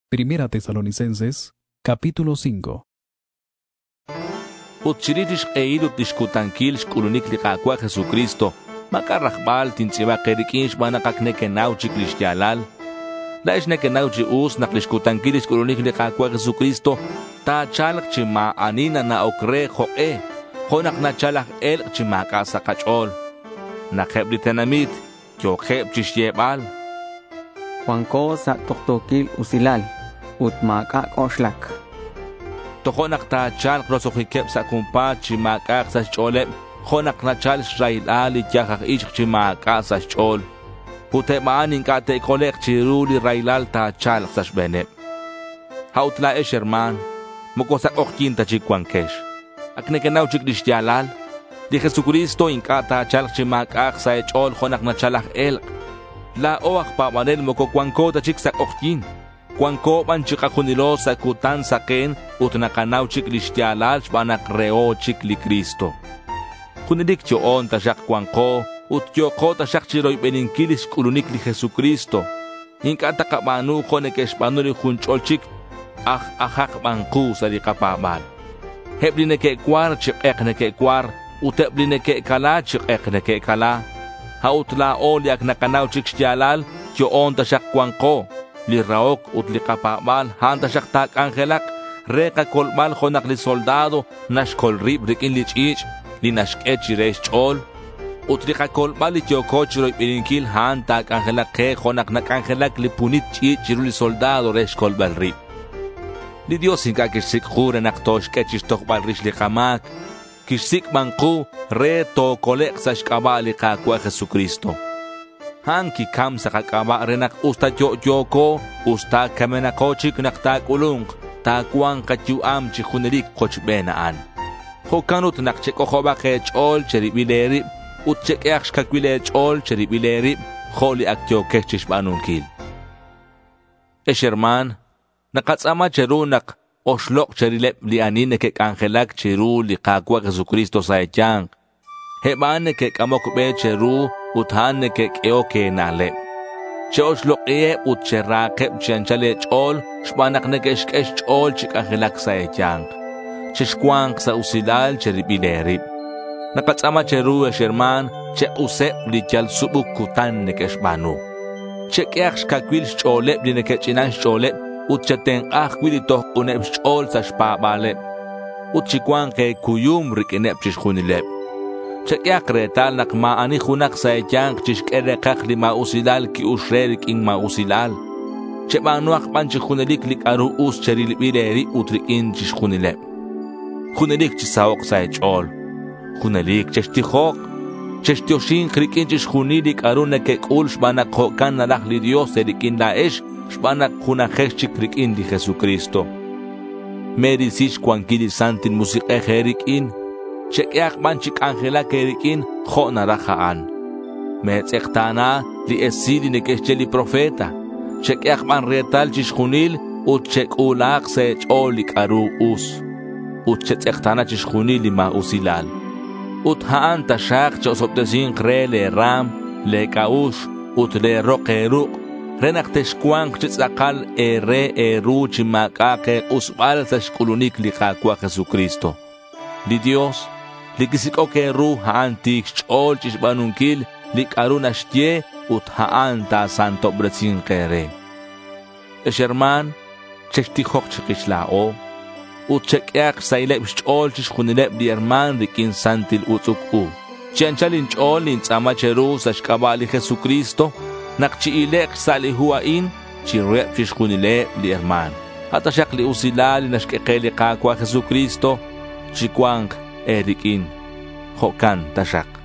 Primera Tesalonicenses, capítulo 5. Utchiritish eilut discutankil shkulunik liqaqua Jesucristo. Makarrahbal tintsiba qerikinsh banaqaknekenauchi krishtialal. Laishnekenauchi us naqlishkutankil shkulunik liqaqua Jesucristo. Ta chalq chima anina na okre joe. Honak na chalaq el chima kasa kachol. Naqebli tenamit kyoqeb chishyebal. Juanko sa toktokil usilal. Utmaka oshlak. Tohonak ta chal krosokikep sa kumpa chimakak sa cholep. Honak na chal Israel ityakak ichk chimaka sa chol. Putemaanin ka te kolek chiruli railal ta chal sa shbenep. Hautla herman. Mukosak okkin ta chikwankesh. Aknekenaw chikdishtialal. Di Jesucristo inka ta chal chimakak sa chol honak na chalak el. La oak pa manel mukokwanko ta chiksak okkin. Cuanco banchikakunilos sa kutan saken utnakanaw chiklishtialal banak reo chikli Cristo. Kunidik choon tasyak cuanco utyoko tasyak chiroy beninkilis kulunik li Jesucristo. Hinkata kabanu konekesh banuri hunchol ahak banku sa di kapabal. Hebline ke kwar chik ekne kwar utebline ke kala chik ekne kala. Hautla olyak nakanaw chikshtialal choon tasyak cuanco. Li raok ut li kapabal hanta shaktak angelak reka kolbal honak li soldado nash kolrib rikin li chich li nashkechi resh chol ut li kolbal li tiokochiro ipininkil hantak angelak ke honak nak angelak li punit chich li soldado resh kolbal rib li Dios hinka kishik jure nak toshkechis tokbal rish li kamak kishik manku re to kolek sa shkabal li kakwa Jesucristo. Hanki kam sa kakaba renak usta yoko usta kamenakochik nakta kulung takuan katyuam chihunelik kochbenaan. Hokanut nakchekohoba ke chol cheribileri utchekeksh kakwile chol cheribileri holi aktyo kechish banunkil. Herman nakatsama cherunak oshlok cherilep lianine ke angelak cheru li kakwa Jesucristo sa echang. Hebane ke kamokbe cheru uthanne ke keo ke nale. Cheosh loqie utcherake chanchale chol shbanak ne kesh chol chikahilak sa echang. Chishkwang sa usilal cheribileri. Nakatsama cheru herman che use lichal subuk kutan ne keshbanu. Che keaksh kakwil chole bline ke chinan chole utchaten akwil to uneb chol sa shpabale. Utchikwang ke kuyum rikinep chishkhunilep. Chekiak retal nak maani hunak sa echang chishkere kakli mausilal ki usrerik in mausilal. Chebanuak panchihunelik lik aru us cherilbileri utrikin chishhunile. Hunelik chisaok sa echol. Hunelik cheshtihok. Cheshtiyoshin krikin chishhunilik aru nekek ul shbanak hokan nalak li Dios erikin laesh shbanak hunakesh chikrikin di Jesucristo. Merisish kwankili santin musikeh erikin. Chekiak manchik angela kerikin ho narahaan. Metzektana li esili nekesheli profeta. Chekiak man retal chishunil ut chekulak se cholik aru us. Ut chetzektana chishunil ma usilal. Ut haan tashak chosoptesin kre le ram le kaush ut le rokeruk. Renak teshkwang chitzakal ere eru chimakake usbal sa shkulunik li kakwa Jesucristo. Li Dios likisiko ke ru haantik chol chishbanunkil likarun ashtie ut haanta santo bretzin kere. Herman cheshtihok chikishlao ut chekiak sailep chol chishkunilep di herman rikin santil utuku. Chianchalin chol intzama cheru sa shkabali Jesucristo nakchiilek salihuain chirrep chishkunilep di herman. Hatashak li usilal nashkekeli kakwa Jesucristo chikwang erikin hokan tashak.